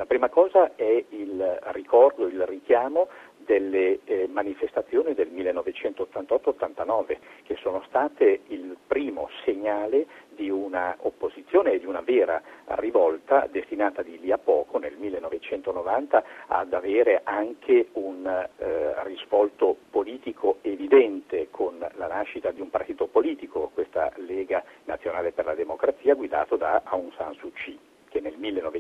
La prima cosa è il ricordo, il richiamo delle manifestazioni del 1988-89, che sono state il primo segnale di una opposizione e di una vera rivolta destinata di lì a poco, nel 1990, ad avere anche un risvolto politico evidente con la nascita di un partito politico, questa Lega Nazionale per la Democrazia, guidato da Aung San Suu Kyi, che nel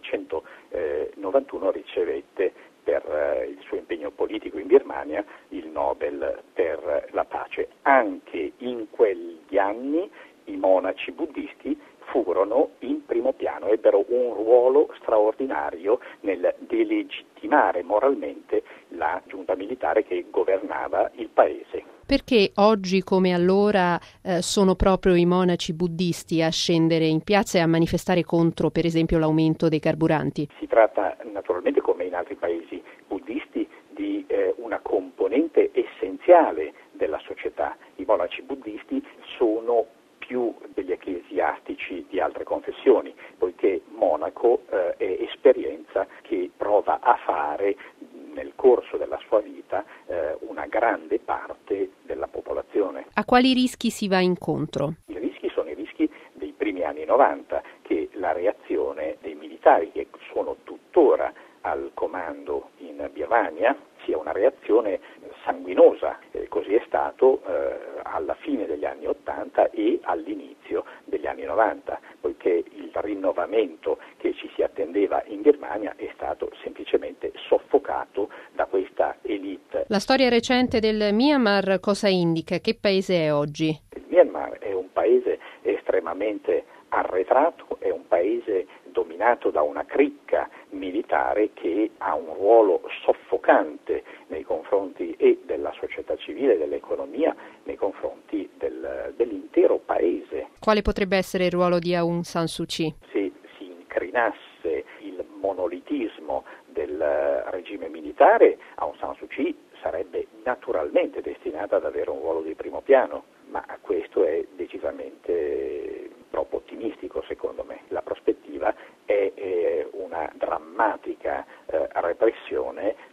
1991 ricevette per il suo impegno politico in Birmania il Nobel per la pace. Anche in quegli anni i monaci buddisti furono in primo piano, ebbero un ruolo straordinario nel delegittimare moralmente la giunta militare che governava il paese. Perché oggi come allora sono proprio i monaci buddisti a scendere in piazza e a manifestare contro, per esempio, l'aumento dei carburanti? Si tratta naturalmente, come in altri paesi buddisti, di una componente essenziale della società. I monaci buddisti sono più degli ecclesiastici di altre confessioni, poiché monaco è esperienza che prova a fare nel corso della sua vita una grande parte della popolazione. A quali rischi si va incontro? I rischi sono i rischi dei primi anni 90, che la reazione dei militari, che sono tuttora al comando in Birmania, sia una reazione sanguinosa. Così è stato alla fine degli anni 80 e all'inizio degli anni 90, poiché il rinnovamento che ci si attendeva in Birmania è stato semplicemente soffocato da questa elite. La storia recente del Myanmar cosa indica? Che paese è oggi? Il Myanmar è un paese estremamente arretrato, è un paese dominato da una cricca militare che ha un ruolo soffocante nei confronti e della società civile, dell'economia, nei confronti dell'intero paese. Quale potrebbe essere il ruolo di Aung San Suu Kyi? Se si incrinasse il monolitismo del regime militare, Aung San Suu Kyi sarebbe naturalmente destinata ad avere un ruolo di primo piano, ma questo è decisamente troppo ottimistico secondo me. La prospettiva è una drammatica repressione